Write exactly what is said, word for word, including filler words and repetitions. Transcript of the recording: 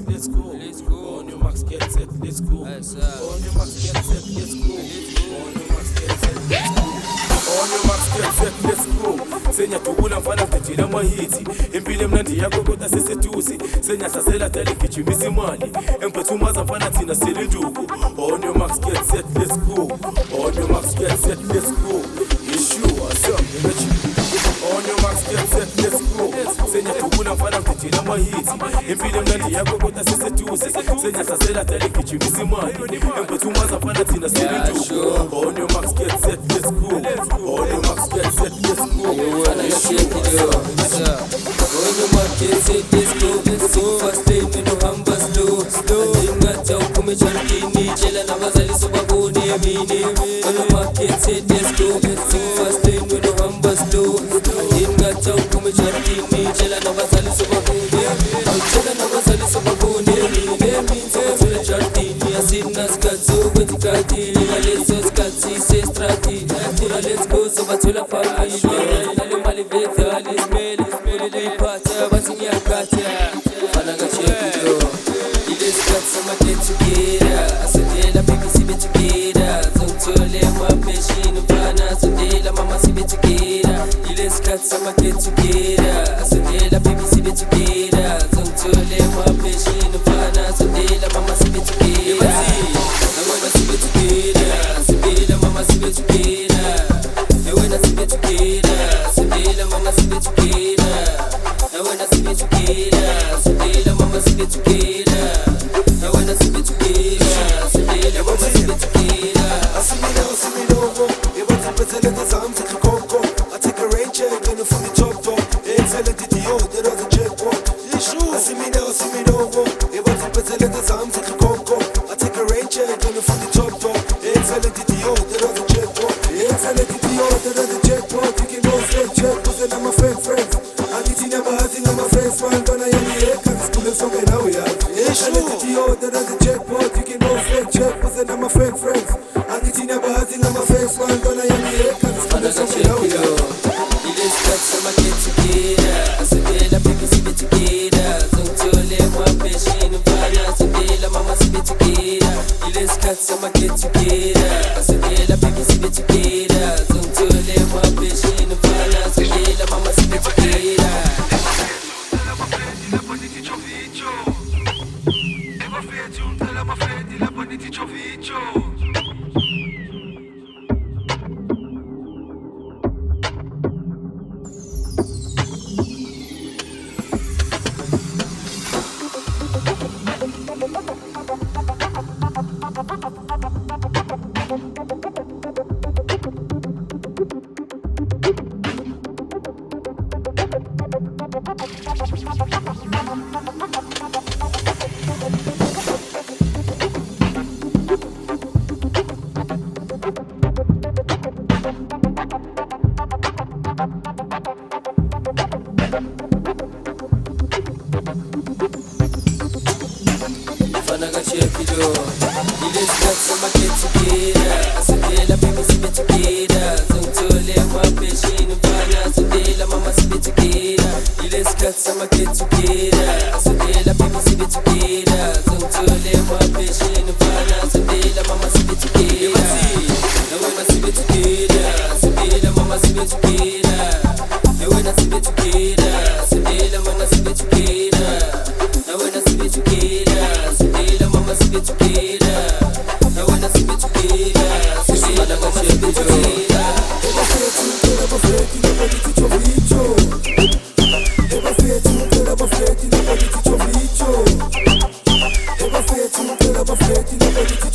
let's go. Let's go. On your marks, get set, let's go. Yes, on your marks, get set, let's go. On your marks, get set, let's go. On your marks, get set, let's go. Senya tubula mfana kutila mahiti. Impile mnandi yako kota sese tusi. Senya sasela tali kichimisi mali. Empatu maza mfana tina sili ndugu. On your marks, get set, let's go. On your marks, get set, let's go. Yeshua, some energy. On your marks, get set, let's go. Senya tubula mfana kutila mahiti. Impile mnandi yako kota sese tusi. Senya sasela tali kichimisi mali. Empatu maza mfana tina sili ndugu. On your marks, get set, let's go. On your marks, get set, let's go. Shake it up, what's up? On your mark, get set, let's go, let's go. First day, me no hamba slow, slow. Adinga chau kume charkini, chela na bazali soba boni amini. On your mark, get set, let's go, let's go. First day, me no hamba slow, slow. Adinga chau kume charkini, chela na bazali soba boni amini. Chela na bazali soba boni amini. Soba chula charkini, asina skatso, kweti kati. Liga leso skatsi, se strati. Pura let's go, soba chula family. I'ma get together, I said, "Dela, baby, see me together." Some tole, my passion, the fana, so dela, mama, see me together. I wanna see me together, so dela, mama, see me together. I wanna see me together, so dela, mama, see me together. I wanna see me together, so dela, mama, see me together. I wanna see me together, so dela, mama, see me together. I see me now, see me now, you want to pretend that the arms are cold. Gonna from the top top, excellent idiot, there are the jackpot. I see me now, see me now, you want to pretend that the arms are cold. I take a rain check, gonna from the top top, excellent idiot, there are the jackpot. Excellent idiot, there are the jackpot. You can go straight check, cause I'm my friend, friends. I need to never have to my friends, man, gonna have the air, cause it's cool and something now we have. Excellent idiot, there are the jackpot. You can go straight check, cause I'm my friend, friends. I need to never have to my friends, man, gonna have the air, cause it's cool and something now we have. I'ma get together, I said, "Dela, baby, see me together." Some tole, my passion, the fana, so dela, mama, see me together. Let's cut, I'ma get together, I said, "Dela, baby, see me together." Some tole, my passion, the fana, so dela, mama, see me together. Check it out. Let's cut, I'ma get together. I said, "Dela, baby, see me together." Some tole, my passion, the fana, so dela, mama, see me together. Let's cut, I'ma get together. I said, "Dela, baby, see me together." Some tole, my passion, the fana, so dela, mama, see me together. I wanna see me together, so dela, mama, see me together. I wanna see me together, so dela, mama, see me together. I wanna see me together, so dela, mama, see me together. I wanna see me together, so dela, mama, see me together. Eba fetu, eba fetu, eba fetu, chovicho. Eba fetu, eba fetu, eba fetu, chovicho. Eba fetu, eba fetu, eba fetu.